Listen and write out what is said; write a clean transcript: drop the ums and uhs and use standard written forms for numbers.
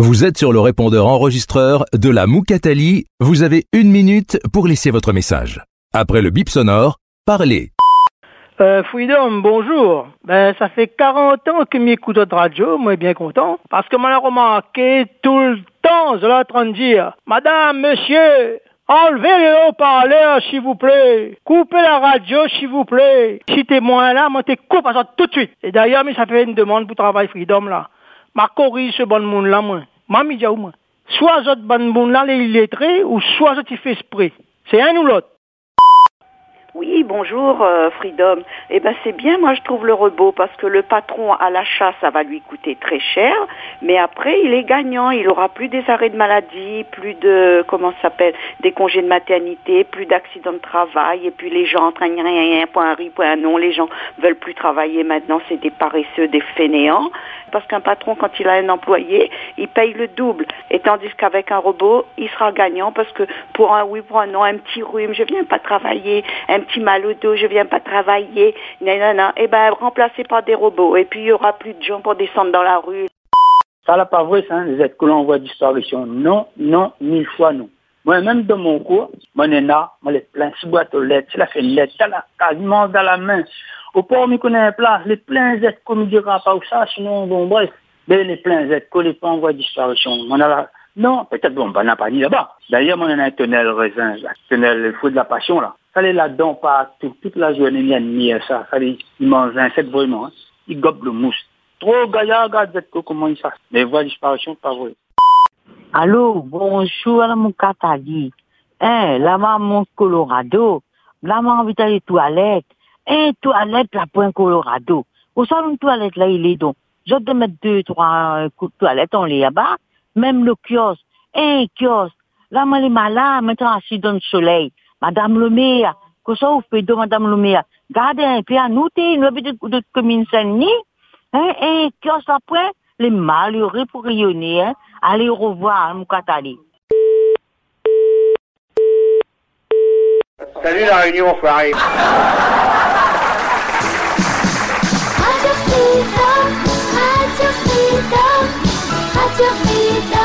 Vous êtes sur le répondeur enregistreur de la Moukatali. Vous avez 1 minute pour laisser votre message. Après le bip sonore, parlez. Freedom, bonjour. Ça fait 40 ans que m'écoute votre radio, moi bien content. Parce que m'en a remarqué tout le temps, je l'ai en train de dire. Madame, monsieur, enlevez le haut-parleur, s'il vous plaît. Coupez la radio, s'il vous plaît. Si t'es moins là, moi t'es coupe à ça tout de suite. Et d'ailleurs, mais ça fait une demande pour travail Freedom là. Ma corrige ce bon monde là, moi. Mami dit moi. Soit ce bon monde là, les illettrés, ou soit je t'y fais esprit. C'est un ou l'autre. Oui, bonjour Freedom. Eh ben c'est bien, moi je trouve le robot parce que le patron à l'achat ça va lui coûter très cher, mais après il est gagnant, il aura plus des arrêts de maladie, plus de des congés de maternité, plus d'accidents de travail et puis les gens en train de rien point oui point non, les gens veulent plus travailler maintenant, c'est des paresseux, des fainéants parce qu'un patron quand il a un employé, il paye le double et tandis qu'avec un robot, il sera gagnant parce que pour un oui pour un non, un petit rhume, je viens pas travailler, un petit mal au dos, je viens pas travailler, nanana, et remplacé par des robots. Et puis il y aura plus de gens pour descendre dans la rue. Ça là pas vrai, ça, les êtres que l'on voit disparition. Non, non, 1000 fois non. Moi-même dans mon cours, mon nena, moi les plein, si boîte aux lettres, si la fait une lettre, ça là, quasiment dans la main. Au port, on connaît un place, les pleins êtres comme il dira pas où ça, sinon, bon, bref, les pleins êtres que les pas en voie disparition. On a là, non, peut-être bon, on n'a pas dit là-bas. D'ailleurs, on a un tunnel raisin, un tunnel, le fruit de la passion là. Ça est là-dedans partout, toute la journée, il y a une miel, ça. Il mange un insecte vraiment, hein. Il gobe le mousse. Trop gaillard, regarde comment il fasse. Mais voie disparition, pas vrai. Allô, bonjour, la Moukatali. La maman Colorado. La maman envie d'aller aux toilettes. Toilette, la point Colorado. Au salon de toilette, là, il est donc. Je vais te mettre 2-3 coups de toilette en là-bas. Même le kiosque. Kiosque. Là, moi, les malades, maintenant, assis dans le soleil. Madame le maire, que ça vous fait de Madame le maire? Gardez un peu à noter, nous avons de commune Saint-Denis. Kiosque après, les malheureux pour rayonner, hein. Allez, au revoir, Moukatali. Salut la Réunion, enfoiré. Radio Freedom, Radio Freedom, Radio Freedom.